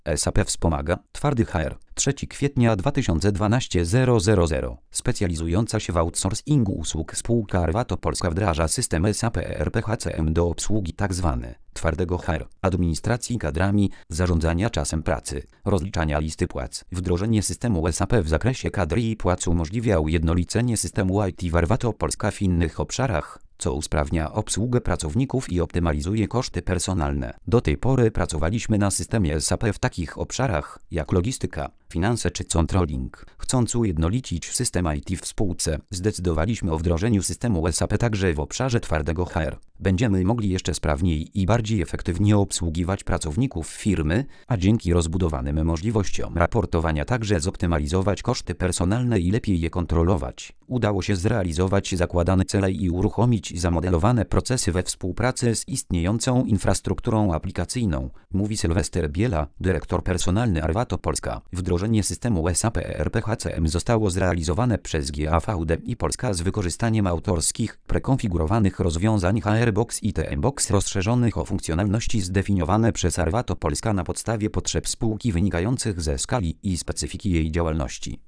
SAP wspomaga twardy HR. 3 kwietnia 2012 000. Specjalizująca się w outsourcingu usług spółka Arvato Polska wdraża system SAP ERP HCM do obsługi tzw. twardego HR, administracji kadrami, zarządzania czasem pracy, rozliczania listy płac. Wdrożenie systemu SAP w zakresie kadr i płac umożliwia ujednolicenie systemu IT w Arvato Polska w innych obszarach, co usprawnia obsługę pracowników i optymalizuje koszty personalne. Do tej pory pracowaliśmy na systemie SAP w takich obszarach jak logistyka, finanse czy controlling. Chcąc ujednolicić system IT w spółce, zdecydowaliśmy o wdrożeniu systemu SAP także w obszarze twardego HR. Będziemy mogli jeszcze sprawniej i bardziej efektywnie obsługiwać pracowników firmy, a dzięki rozbudowanym możliwościom raportowania także zoptymalizować koszty personalne i lepiej je kontrolować. Udało się zrealizować zakładane cele i uruchomić zamodelowane procesy we współpracy z istniejącą infrastrukturą aplikacyjną, mówi Sylwester Biela, dyrektor personalny Arvato Polska. Wdrożenie systemu SAP ERP HCM zostało zrealizowane przez GAVD i Polska z wykorzystaniem autorskich, prekonfigurowanych rozwiązań HRBox i TMBox rozszerzonych o funkcjonalności zdefiniowane przez Arvato Polska na podstawie potrzeb spółki wynikających ze skali i specyfiki jej działalności.